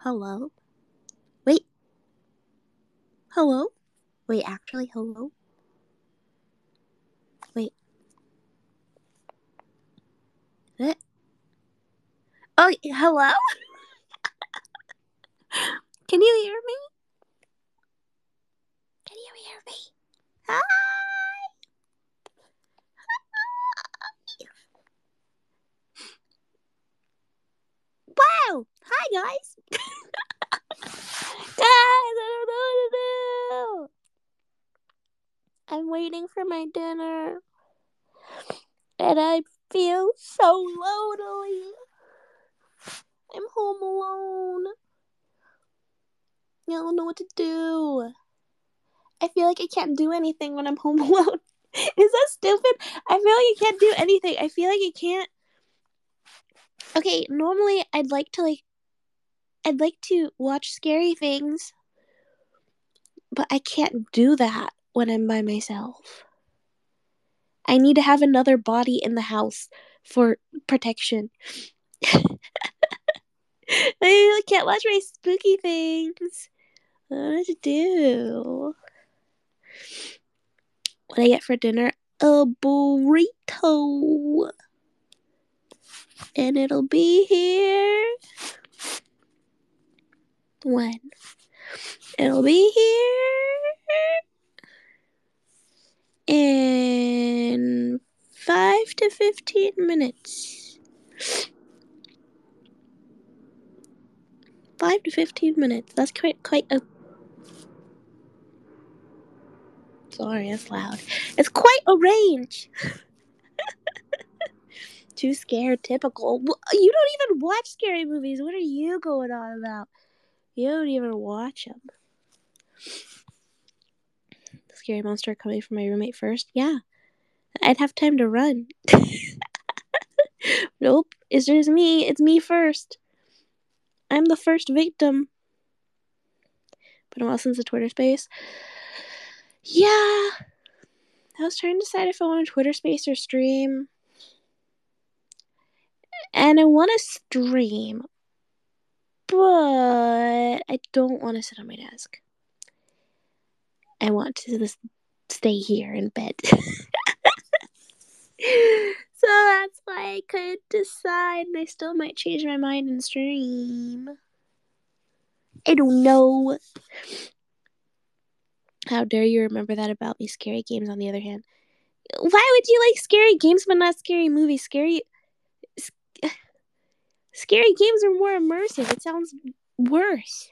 Hello? Wait. Hello? Wait, actually, hello? Wait. What? Oh, hello? Can you hear me? Can you hear me? Hi! Wow! Hi, guys! Guys, I don't know what to do! I'm waiting for my dinner. And I feel so lonely. I'm home alone. I don't know what to do. I feel like I can't do anything when I'm home alone. Is that stupid? I feel like I can't do anything. I feel like I can't. Okay, normally I'd like to watch scary things, but I can't do that when I'm by myself. I need to have another body in the house for protection. I can't watch my spooky things. I don't know what to do. What I get for dinner? A burrito. And it'll be here. When? It'll be here in 5 to 15 minutes. 5 to 15 minutes. That's quite a... Sorry, that's loud. It's quite a range. Too scared, typical. You don't even watch scary movies. What are you going on about? You don't even watch them. The scary monster coming from my roommate first? Yeah. I'd have time to run. Nope. It's just me. It's me first. I'm the first victim. Been a while since the Twitter space. Yeah. I was trying to decide if I want a Twitter space or stream. And I want to stream. But I don't want to sit on my desk. I want to just stay here in bed. So that's why I couldn't decide, and I still might change my mind and stream. I don't know. How dare you remember that about me? Scary games, on the other hand. Why would you like scary games but not scary movies? Scary games are more immersive. It sounds worse.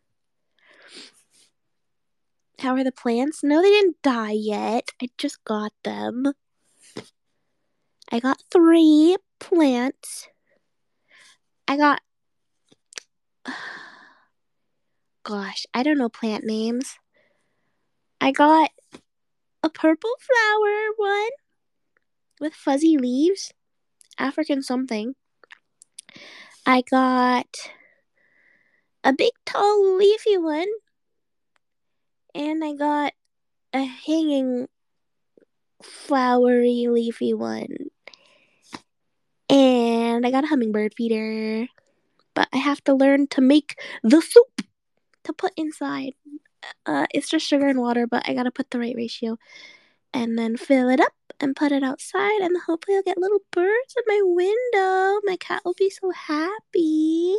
How are the plants? No, they didn't die yet. I just got them. I got 3 plants. I got... Gosh, I don't know plant names. I got a purple flower one with fuzzy leaves. African something. I got a big tall leafy one. And I got a hanging flowery leafy one. And I got a hummingbird feeder. But I have to learn to make the soup to put inside. It's just sugar and water, but I gotta put the right ratio. And then fill it up and put it outside. And hopefully I'll get little birds in my window. My cat will be so happy.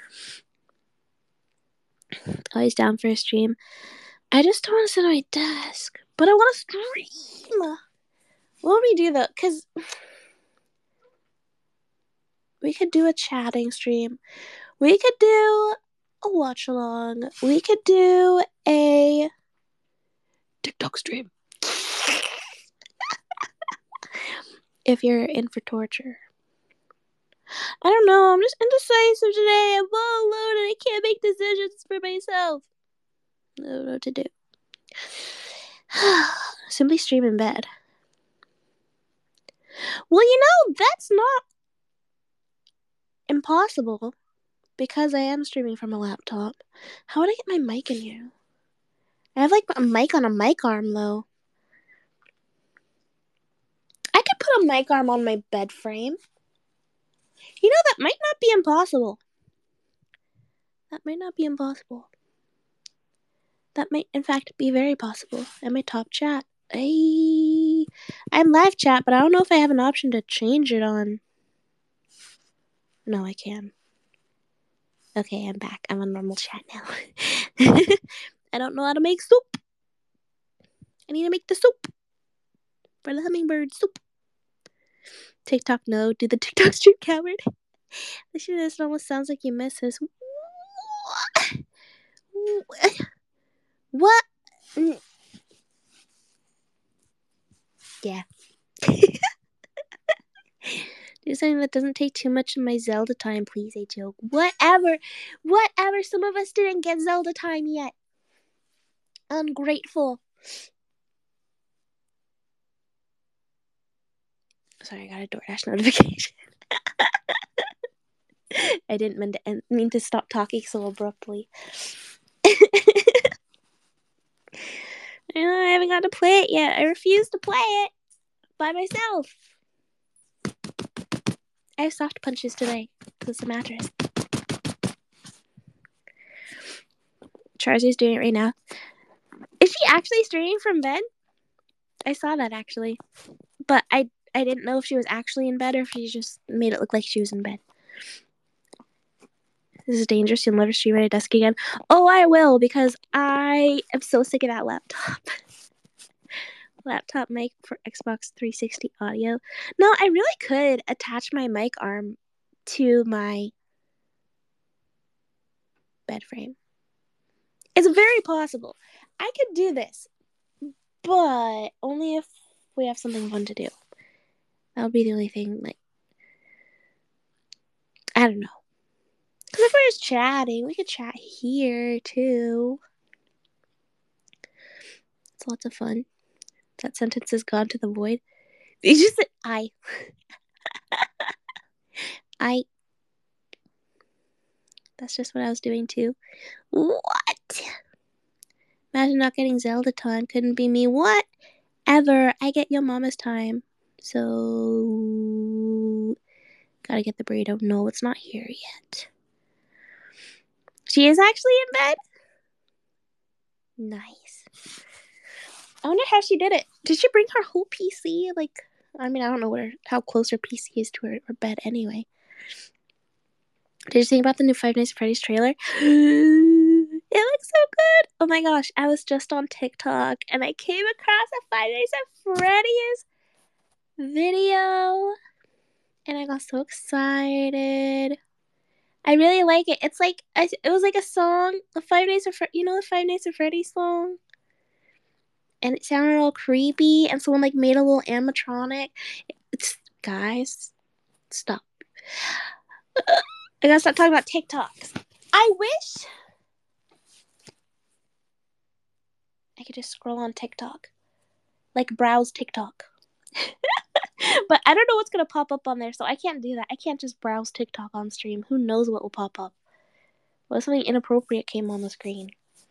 Always down for a stream. I just don't want to sit on my desk. But I want to stream. What would we do though? Because we could do a chatting stream. We could do a watch along. We could do a TikTok stream. If you're in for torture. I don't know. I'm just indecisive today. I'm all alone and I can't make decisions for myself. I don't know what to do. Simply stream in bed. Well, that's not impossible because I am streaming from a laptop. How would I get my mic in here? I have like a mic on a mic arm though. I could put a mic arm on my bed frame. That might not be impossible. That might not be impossible. That might, in fact, be very possible. At my top chat. I'm live chat, but I don't know if I have an option to change it on. No, I can. Okay, I'm back. I'm on normal chat now. I don't know how to make soup. I need to make the soup for the hummingbird soup. TikTok, no. Do the TikTok stream, coward. Listen to this. It almost sounds like you miss us. What? Yeah. Do something that doesn't take too much of my Zelda time, please, I joke. Whatever. Some of us didn't get Zelda time yet. Ungrateful. Sorry, I got a DoorDash notification. I didn't mean to stop talking so abruptly. I haven't got to play it yet. I refuse to play it by myself. I have soft punches today because it's a mattress. Charizard's doing it right now. Is she actually streaming from bed? I saw that actually. But I didn't know if she was actually in bed or if she just made it look like she was in bed. This is dangerous. You'll never stream at a desk again. Oh, I will, because I am so sick of that laptop. Laptop mic for Xbox 360 audio. No, I really could attach my mic arm to my bed frame. It's very possible. I could do this, but only if we have something fun to do. That would be the only thing, like, I don't know. Because if we're just chatting, we could chat here, too. It's lots of fun. That sentence has gone to the void. You just said, I. That's just what I was doing, too. What? Imagine not getting Zelda time. Couldn't be me. Whatever. I get your mama's time. So... Gotta get the burrito. No, it's not here yet. She is actually in bed? Nice. I wonder how she did it. Did she bring her whole PC? Like, I mean, I don't know how close her PC is to her bed anyway. Did you think about the new Five Nights at Freddy's trailer? It looks so good. Oh my gosh, I was just on TikTok and I came across a Five Nights at Freddy's video and I got so excited. I really like it. It's like it was like a song, the Five Nights at the Five Nights at Freddy's song, and it sounded all creepy. And someone like made a little animatronic. Guys, stop. I gotta stop talking about TikToks. I wish I could just scroll on TikTok, like browse TikTok. But I don't know what's gonna pop up on there, so I can't do that. I can't just browse TikTok on stream. Who knows what will pop up? What if something inappropriate came on the screen?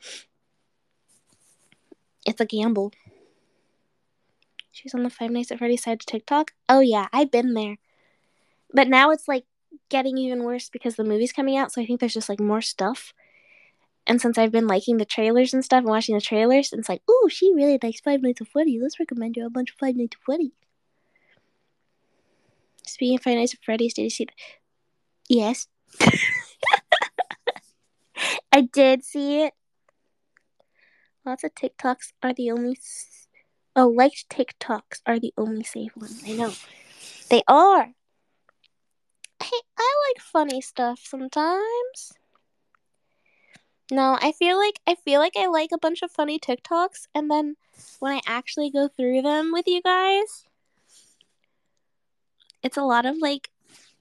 It's a gamble. She's on the Five Nights at Freddy's side to TikTok? Oh yeah, I've been there. But now it's like getting even worse because the movie's coming out, so I think there's just like more stuff. And since I've been liking the trailers and stuff and watching the trailers, it's like, ooh, she really likes Five Nights at Freddy's. Let's recommend her a bunch of Five Nights at Freddy's. Speaking of Five Nights at Freddy's, did you see that? Yes. I did see it. Lots of TikToks are the only... liked TikToks are the only safe ones. I know. They are. Hey, I like funny stuff sometimes. No, I feel like I like a bunch of funny TikToks, and then when I actually go through them with you guys, it's a lot of like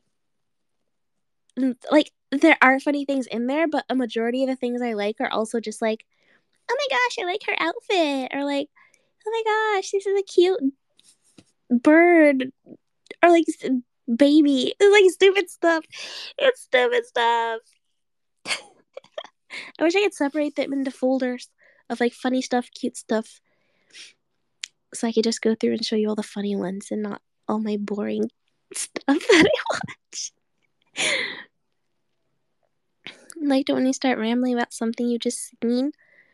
there are funny things in there, but a majority of the things I like are also just like, oh my gosh, I like her outfit, or like, oh my gosh, this is a cute bird, or like baby. It's like stupid stuff. It's stupid stuff. I wish I could separate them into folders of like funny stuff, cute stuff, so I could just go through and show you all the funny ones and not all my boring stuff that I watch. liked it when you start rambling about something you just seen.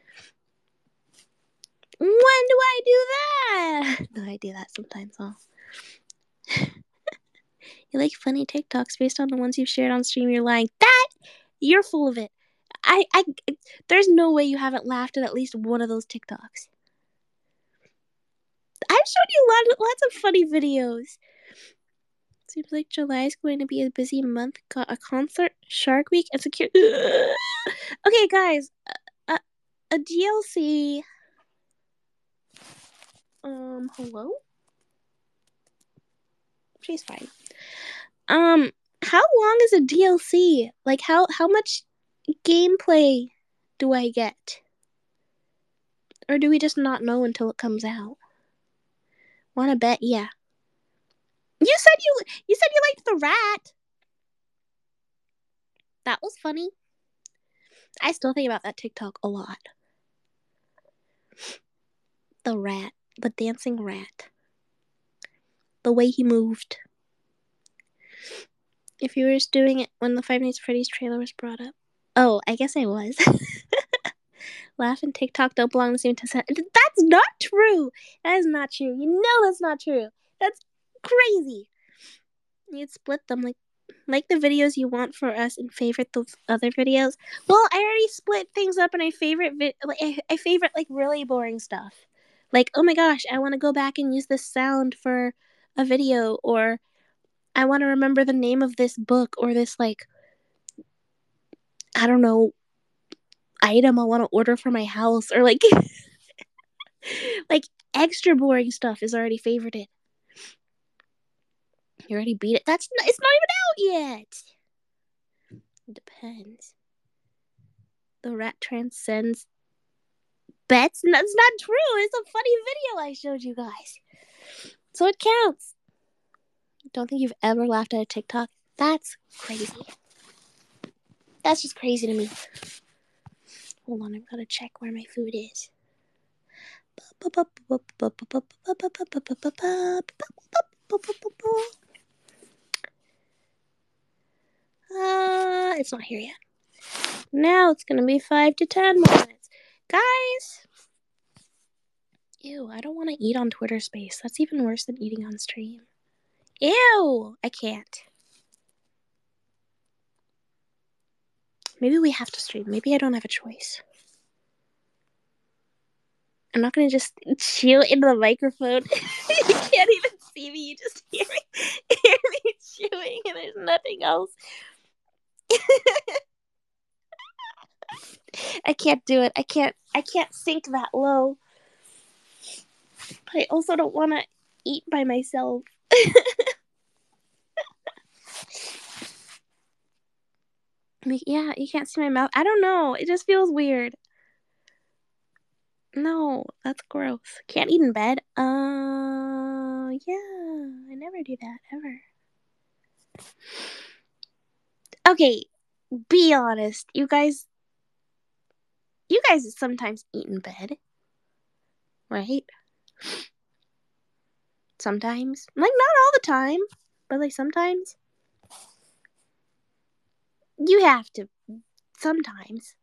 When do I do that? No, I do that sometimes, huh? You like funny TikToks based on the ones you've shared on stream. You're lying. You're full of it. There's no way you haven't laughed at least one of those TikToks. I've shown you lots of funny videos. Seems like July is going to be a busy month. Got a concert, Shark Week, and secure. Okay, guys, a DLC. Hello. She's fine. How long is a DLC? Like, how much gameplay do I get? Or do we just not know until it comes out? Wanna bet? Yeah. You said you liked the rat. That was funny. I still think about that TikTok a lot. The rat. The dancing rat. The way he moved. If you were just doing it when the Five Nights at Freddy's trailer was brought up. Oh, I guess I was. Laugh and TikTok don't belong in the same time. That's not true. That is not true. You know that's not true. That's crazy. You'd split them like the videos you want for us and favorite those other videos. Well, I already split things up and I favorite I favorite like really boring stuff. Like, oh my gosh, I want to go back and use this sound for a video, or I want to remember the name of this book, or this like, I don't know, item I want to order for my house, or like like extra boring stuff is already favorited. You already beat it. It's not even out yet. It depends. The rat transcends bets. That's not true. It's a funny video I showed you guys, so it counts. Don't think you've ever laughed at a TikTok? That's crazy. That's just crazy to me. Hold on, I've got to check where my food is. It's not here yet. Now it's gonna be 5 to 10 minutes. Guys! Ew, I don't want to eat on Twitter Space. That's even worse than eating on stream. Ew! I can't. Maybe we have to stream. Maybe I don't have a choice. I'm not gonna just chew into the microphone. You can't even see me. You just hear me chewing, and there's nothing else. I can't do it. I can't sink that low. But I also don't want to eat by myself. Yeah, you can't see my mouth. I don't know. It just feels weird. No, that's gross. Can't eat in bed. Yeah. I never do that, ever. Okay, be honest. You guys sometimes eat in bed, right? Sometimes. Like, not all the time, but like sometimes. You have to. Sometimes.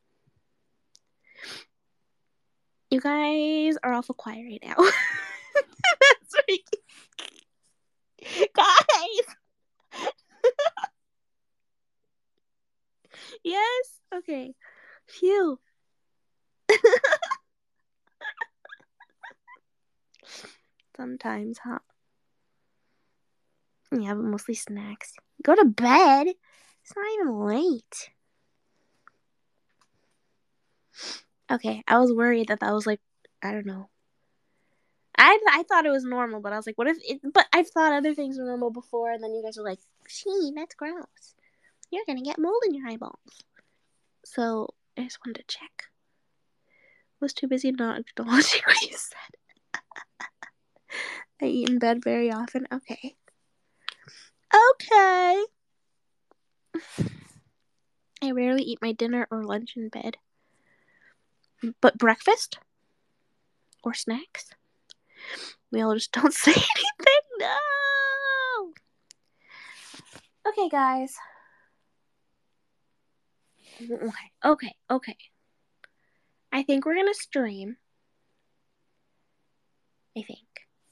You guys are awful quiet right now. That's freaking... Guys! Yes? Okay. Phew. Sometimes, huh? Yeah, but mostly snacks. Go to bed. It's not even late. Okay, I was worried that was like, I don't know. I thought it was normal, but I was like, what if it... But I've thought other things were normal before, and then you guys were like, gee, that's gross. You're gonna get mold in your eyeballs. So, I just wanted to check. I was too busy not acknowledging what you said. I eat in bed very often. Okay. Okay. I rarely eat my dinner or lunch in bed. But breakfast? Or snacks? We all just don't say anything. No! Okay, guys. Okay. I think we're gonna stream. I think.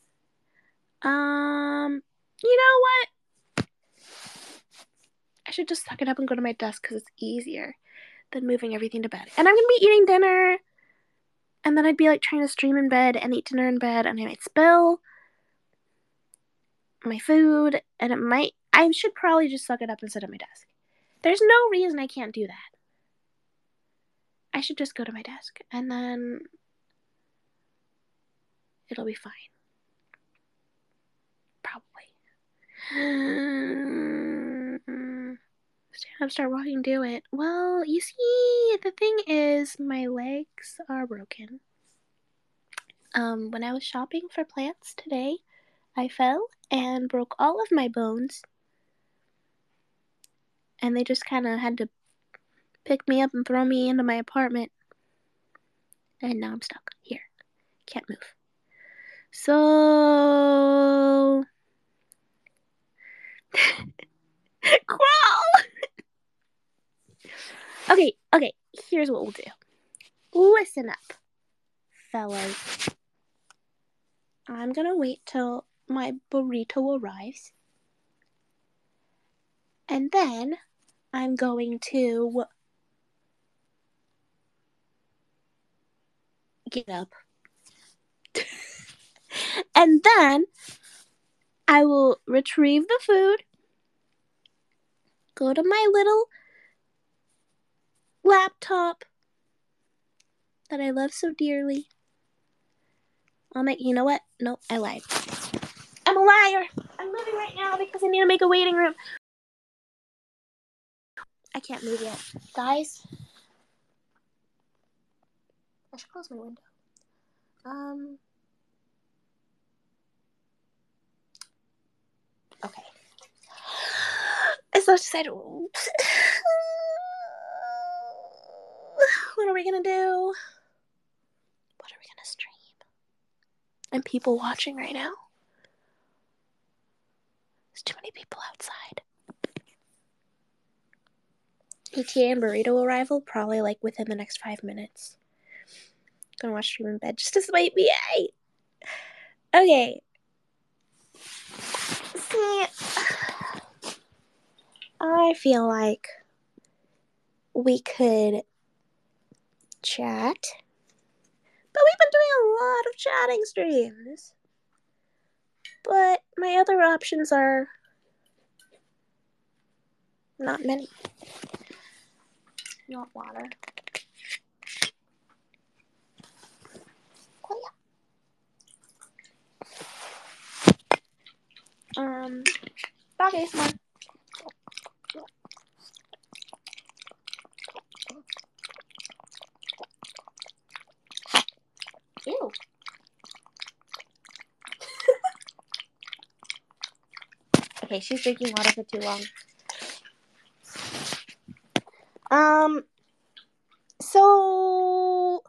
You know what? I should just suck it up and go to my desk because it's easier than moving everything to bed. And I'm gonna be eating dinner, and then I'd be like trying to stream in bed and eat dinner in bed, and I might spill my food, and I should probably just suck it up and sit at my desk. There's no reason I can't do that. I should just go to my desk, and then it'll be fine. Probably. Stand up, start walking, do it. Well, you see, the thing is, my legs are broken. When I was shopping for plants today, I fell and broke all of my bones. And they just kind of had to pick me up and throw me into my apartment. And now I'm stuck here. Can't move. So... Crawl! Okay, here's what we'll do. Listen up, fellas. I'm gonna wait till my burrito arrives. And then I'm going to get up. And then I will retrieve the food, go to my little laptop that I love so dearly. You know what? No, I lied. I'm a liar. I'm moving right now because I need to make a waiting room. I can't move yet. Guys, I should close my window. Okay. I'm so excited. What are we gonna do? What are we gonna stream? And people watching right now. There's too many people outside. ETA and burrito arrival probably like within the next 5 minutes. Gonna watch stream in bed just to spite me. Okay. See, I feel like we could chat, but we've been doing a lot of chatting streams. But my other options are not many. You want water? Oh yeah. Dog ASMR. Ew. Okay, she's drinking water for too long. So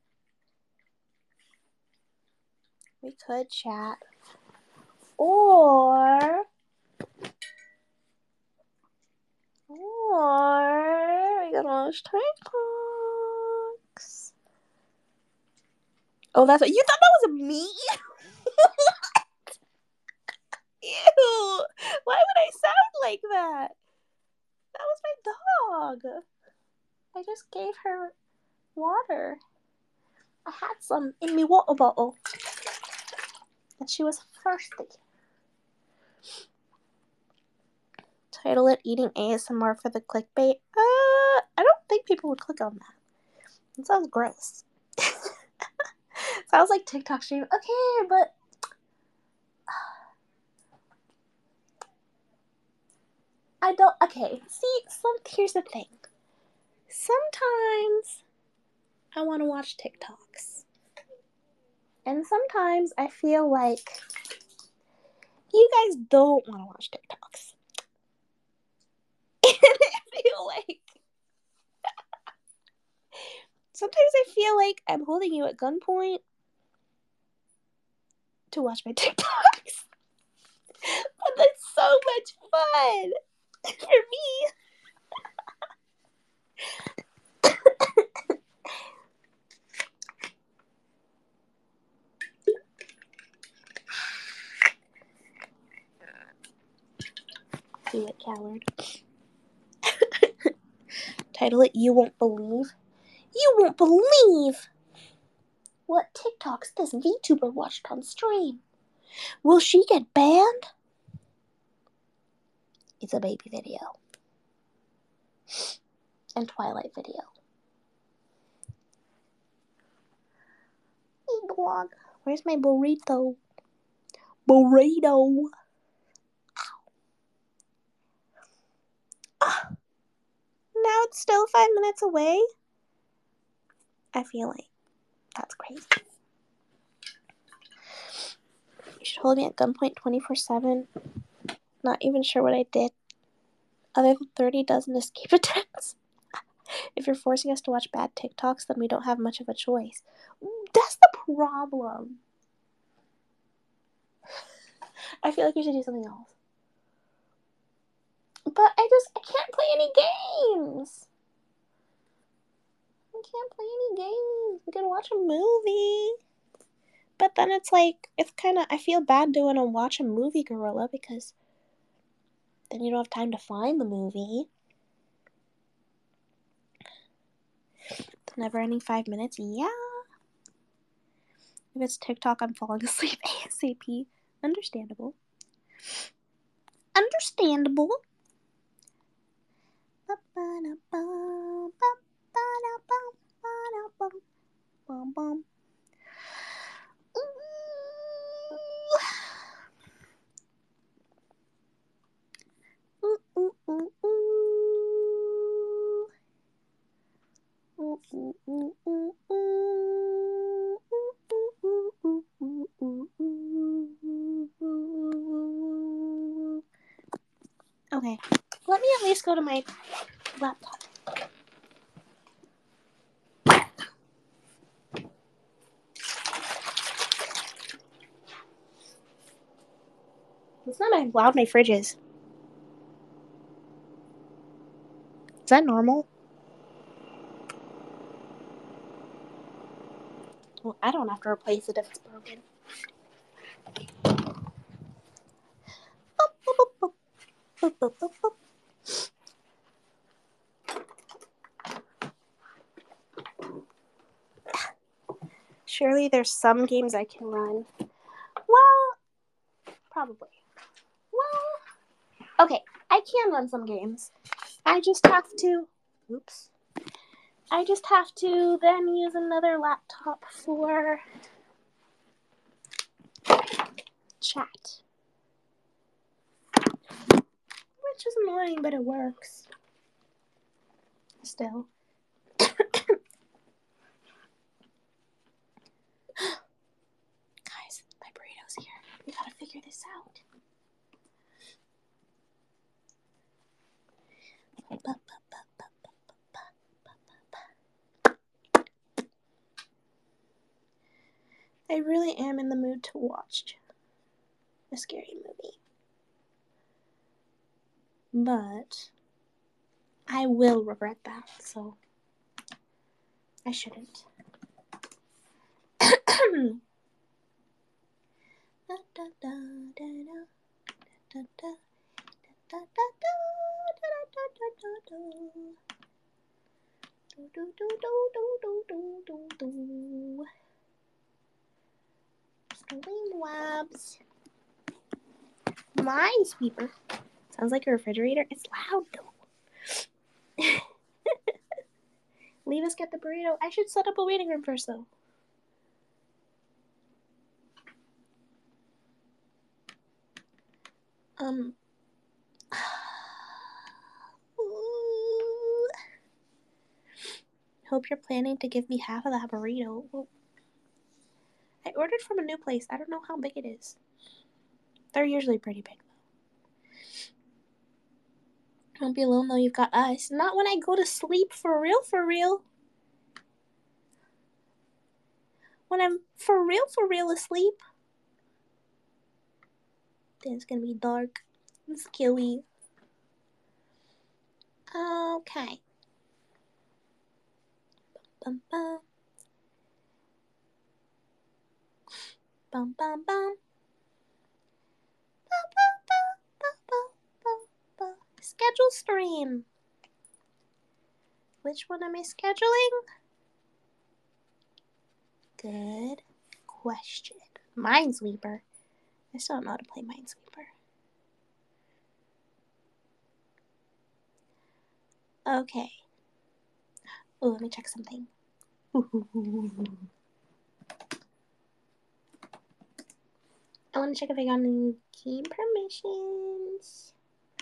we could chat, or we could watch TikToks. Oh, that's what you thought that was me? Ew! Why would I sound like that? That was my dog. I just gave her water. I had some in my water bottle. And she was thirsty. Title it Eating ASMR for the clickbait. I don't think people would click on that. It sounds gross. Sounds like TikTok stream. Okay, but I don't. Okay, see, here's the thing. Sometimes I want to watch TikToks, and sometimes I feel like you guys don't want to watch TikToks. And sometimes I feel like I'm holding you at gunpoint to watch my TikToks. But that's so much fun for me. Do it, coward. Title it, You Won't Believe. You won't believe what TikToks this VTuber watched on stream. Will she get banned? It's a baby video. And Twilight video. Hey, dog. Where's my burrito? Burrito. Ah, now it's still 5 minutes away? I feel like that's crazy. You should hold me at gunpoint 24/7. Not even sure what I did. Other than 30 dozen escape attempts. If you're forcing us to watch bad TikToks, then we don't have much of a choice. That's the problem. I feel like we should do something else. But I can't play any games. I can't play any games. I'm gonna watch a movie. But then it's like, I feel bad doing a watch a movie gorilla because then you don't have time to find the movie. The never ending 5 minutes, yeah. If it's TikTok, I'm falling asleep ASAP. Understandable. Understandable. Okay, let me at least go to my laptop. It's not how loud my fridge is. Is that normal? Well, I don't have to replace it if it's broken. Surely there's some games I can run. Well, probably. Well, okay, I can run some games. I just have to then use another laptop for chat. Which is annoying, but it works. Still. Guys, my burrito's here. We gotta figure this out. I really am in the mood to watch a scary movie. But I will regret that, so I shouldn't. Wabs. Minesweeper. Sounds like a refrigerator. It's loud though. Leave us get the burrito. I should set up a waiting room first though. Hope you're planning to give me half of that burrito. Well, I ordered from a new place. I don't know how big it is. They're usually pretty big though. Don't be alone though, you've got us. Not when I go to sleep, for real, for real. When I'm for real asleep. Then it's gonna be dark and scary. Okay. Bum bum. Bum bum bum. Bum bum bum bum bum bum. schedule stream? Which one am I scheduling? Good question. Minesweeper. I still don't know how to play Minesweeper. Okay. Oh, let me check something. I want to check if I got any game permissions.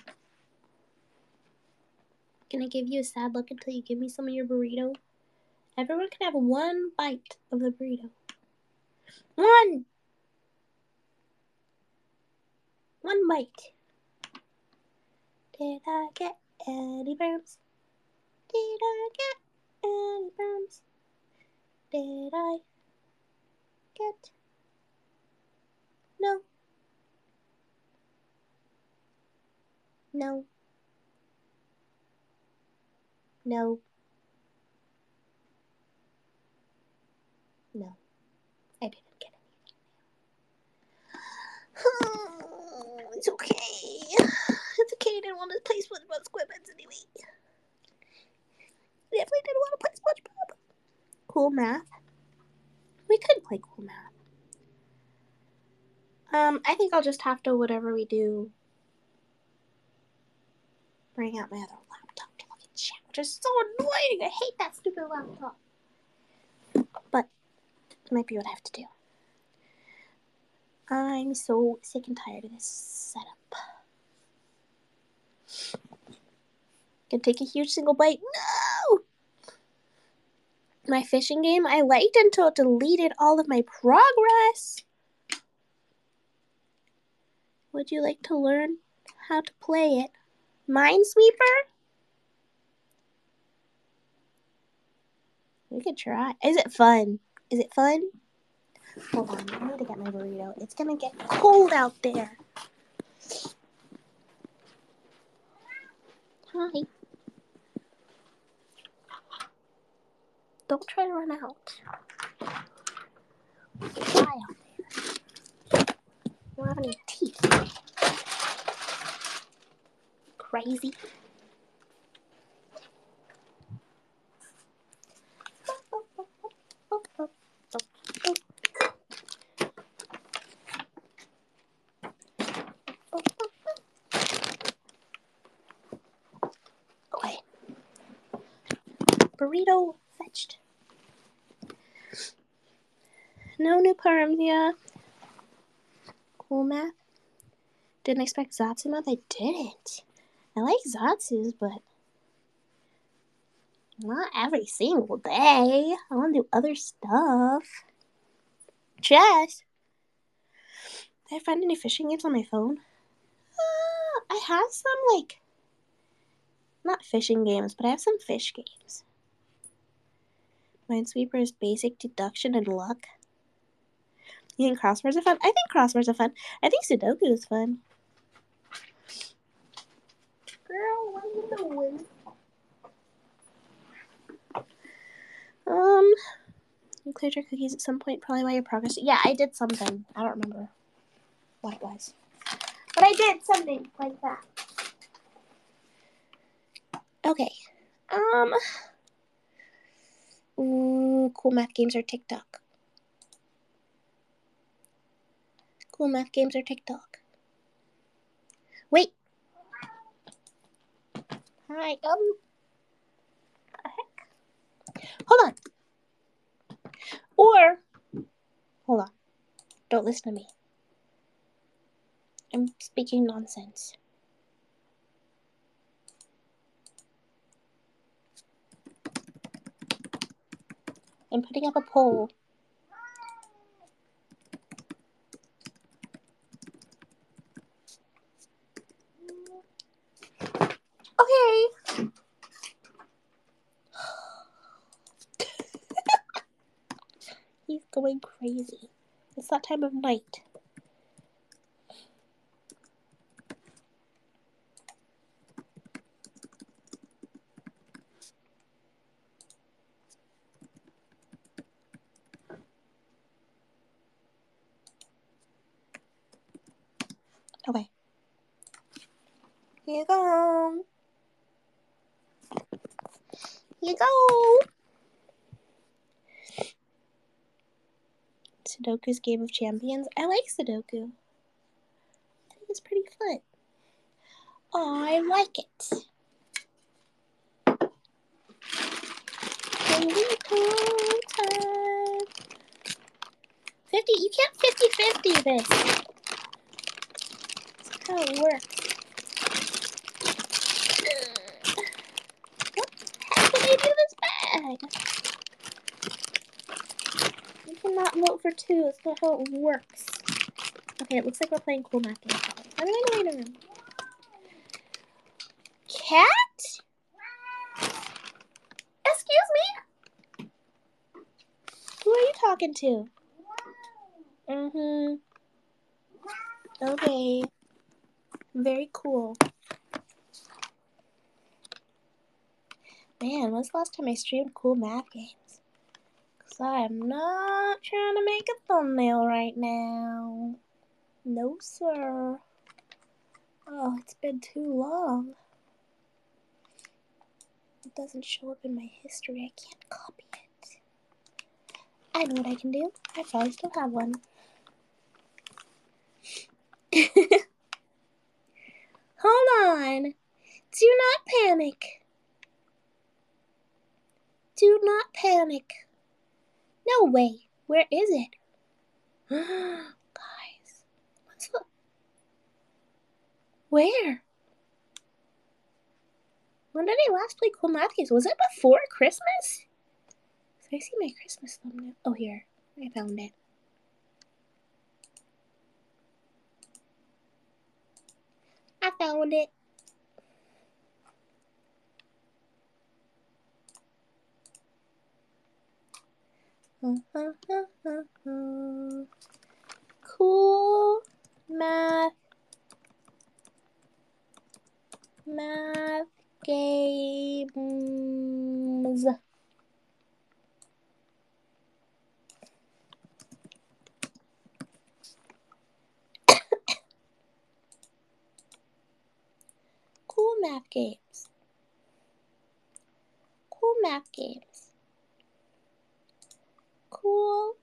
Can I give you a sad look until you give me some of your burrito? Everyone can have one bite of the burrito. One bite. Did I get any burns? Did I get any burns? Did I get? No. No. No. No. I didn't get anything. It's okay. It's okay. I didn't want to play SpongeBob SquarePants anyway. I definitely didn't want to play SpongeBob. Cool math. We could play cool math. I think I'll just have to, whatever we do, bring out my other laptop to look at chat, which is so annoying. I hate that stupid laptop. But it might be what I have to do. I'm so sick and tired of this setup. Gonna take a huge single bite. No! My fishing game I liked until it deleted all of my progress. Would you like to learn how to play it? Minesweeper? We could try. Is it fun? Is it fun? Hold on, I need to get my burrito. It's gonna get cold out there. Hi. Don't try to run out. Fly out there. You don't have any teeth. Crazy. Okay. Burrito fetched. No new perms, yeah. Cool math. Didn't expect Zatsu math. I didn't. I like Zatsu's, but not every single day. I want to do other stuff. Chess. Did I find any fishing games on my phone? I have some, like, not fishing games, but I have some fish games. Minesweeper is basic deduction and luck. You think crosswords are fun? I think crosswords are fun. I think Sudoku is fun. Girl, what are you doing? You cleared your cookies at some point, probably while you're progressing. Yeah, I did something. I don't remember what it was. But I did something like that. Okay. Cool math games or TikTok? Cool math games or TikTok? Wait. Hi. The heck? Hold on. Or, hold on. Don't listen to me. I'm speaking nonsense. I'm putting up a poll. Okay. He's going crazy. It's that time of night. Okay. Here you go. you go. Sudoku's Game of Champions. I like Sudoku. I think it's pretty fun. I like it. Time. 50. You can't 50-50 this. That's how it works. What the heck did I do this bag? You cannot vote for 2. That's not how it works. Okay, it looks like we're playing cool math games. I'm going to wait a room. Cat? Excuse me? Who are you talking to? Okay. Very cool. Man, when's the last time I streamed cool math games? Because I am not trying to make a thumbnail right now. No, sir. Oh, it's been too long. It doesn't show up in my history. I can't copy it. I know what I can do. I probably still have one. Hold on. Do not panic. Do not panic. No way. Where is it? Guys. What's the... Where? When did I last play cool math games? Was it before Christmas? I see my Christmas thumbnail. Oh, here. I found it. I found it. Cool math games. Cool math games. Cool math games. Cool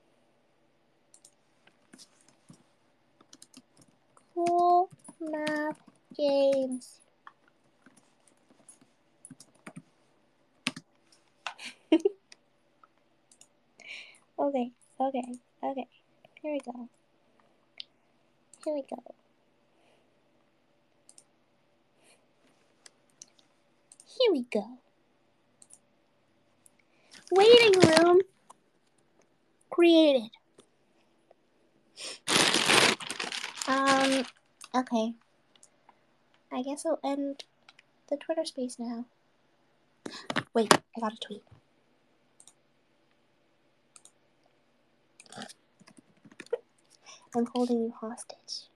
math games. Okay. Here we go. Waiting room created. Okay. I guess I'll end the Twitter space now. Wait, I got a tweet. I'm holding you hostage.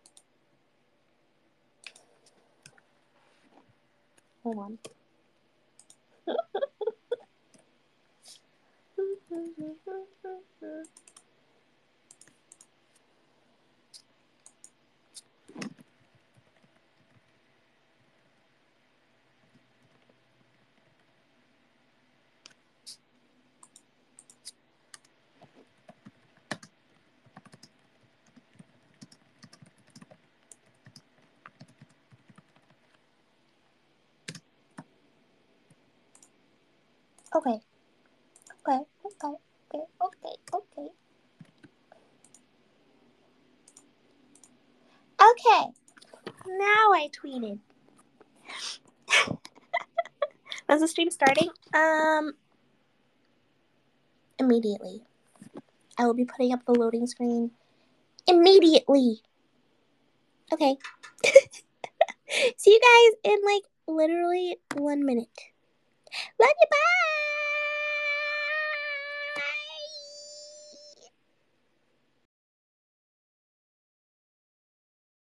Hold on. Okay. Okay. Now I tweeted. Is the stream starting? Immediately. I will be putting up the loading screen immediately. Okay. See you guys in like literally 1 minute. Love you, bye!